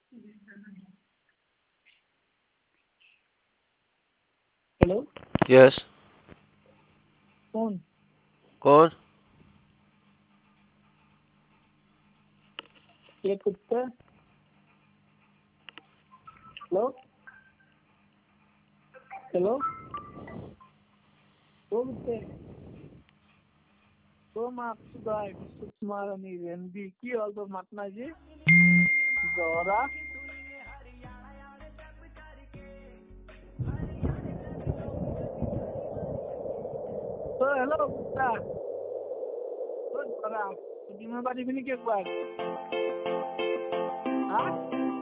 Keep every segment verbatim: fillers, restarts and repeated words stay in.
Hello. Yes. कौन? कौन? ये कुत्ता। हेलो हेलो दो कुत्ते दो मार्क्सुगा सुकुमारनी रेंदी की और दो मतना जी गौरा तो हेलो कुत्ता तो गौरा जिम्मेदारी भी नहीं के बाद हाँ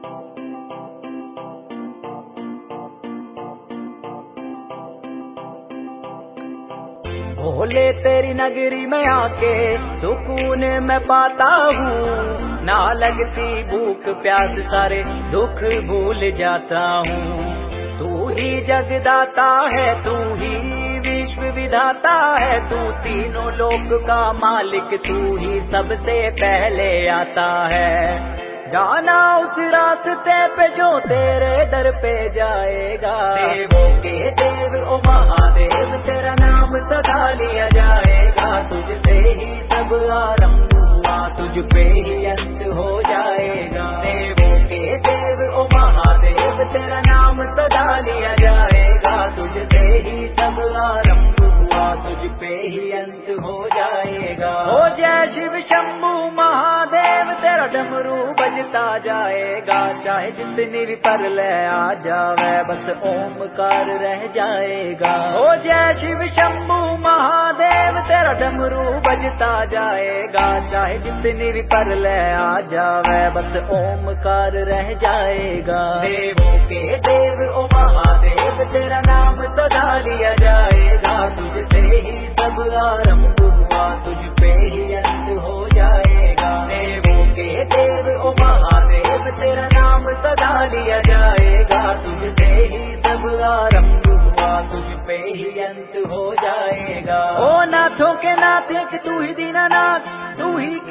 भोले तेरी नगरी में आके सुकून मैं पाता हूँ, ना लगती भूख प्यास सारे दुख भूल जाता हूँ। तू ही जगदाता है, तू ही विश्व विधाता है, तू तीनों लोक का मालिक, तू ही सबसे पहले आता है। जाना उस रास्ते पे जो तेरे दर पे जाएगा, देवों के देव ओ महादेव तेरा नाम सदा लिया जाएगा। तुझसे ही सब आरंभ हुआ, तुझ पे ही अंत हो जाएगा। देवों के देव ओ महादेव तेरा नाम सदा लिया जाएगा। तुझसे ही सब आरंभ हुआ, तुझ पे ही अंत हो जाएगा। हो जय शिव शंभू महादेव तेरा डमरू बजता जाएगा, चाहे जितनी भी परलय आ जावे बस ओमकार रह जाएगा। हो जय शिव शंभू महादेव तेरा डमरू बजता जाएगा, चाहे जितनी भी परलय आ जावे बस ओमकार रह जाएगा। देवों के देव ओ महादेव तेरा नाम सदा लिया जाएगा। तुझसे ही सब आरंभ हुआ, तुझ पे ही अंत हो जाएगा। देवों के देव ओ महादेव तेरा नाम सदा लिया जाएगा। तुझसे ही सब आरंभ हुआ, तुझ पे ही अंत हो जाएगा। ओ नाथों के नाथ एक तू ही दीनानाथ, तू ही